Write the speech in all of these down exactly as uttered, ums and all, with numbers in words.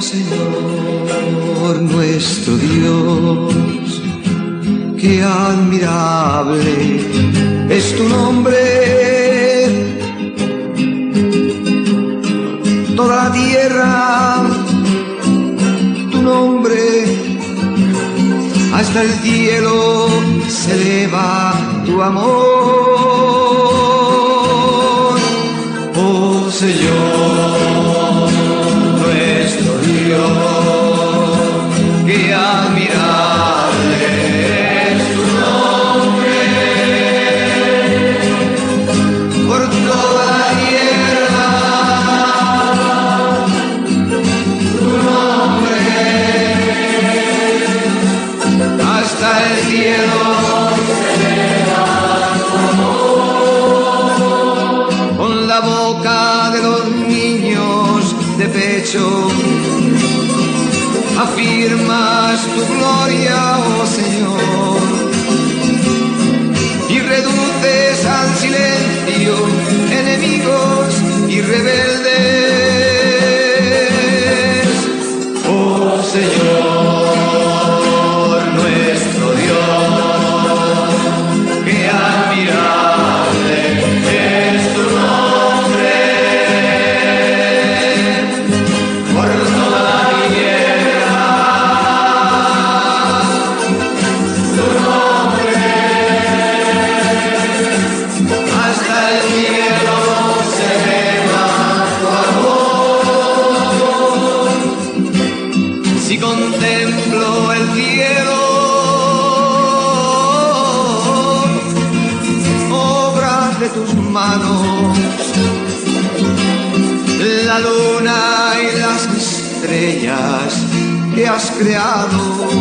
Señor nuestro Dios, qué admirable es tu nombre. Toda la tierra, tu nombre, hasta el cielo se eleva tu amor. Oh Señor, nuestro Dios, qué admirable es tu nombre. Por toda la tierra, tu nombre, hasta el cielo se eleva tu amor. Con la boca de los niños de pecho afirmas tu gloria, oh Señor, y reduces al silencio enemigos y rebeldes. Oh Señor, nuestro Dios, qué admirable es tu nombre. Por toda la tierra, tu nombre, hasta el cielo se eleva tu amor. Si contemplo el cielo, obra de tus manos, la luna y las estrellas que has creado,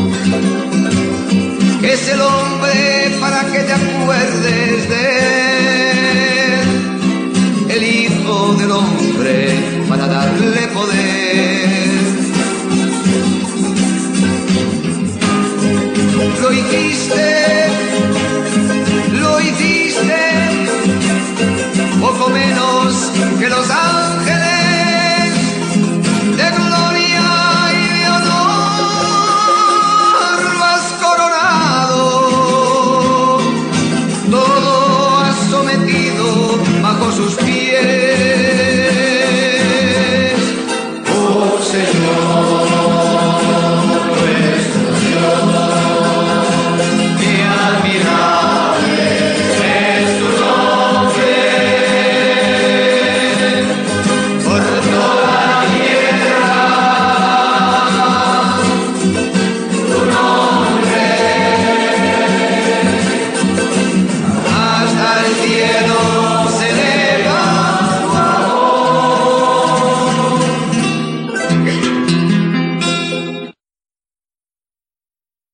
es el hombre para que te acuerdes de él, el Hijo del Hombre para darle poder. Lo hiciste, lo hiciste, poco menos que los ángeles, de gloria y de honor lo has coronado. Todo has sometido bajo sus pies. Oh Señor, nuestro Dios, qué admirable es tu nombre. Por toda la tierra, tu nombre, hasta el cielo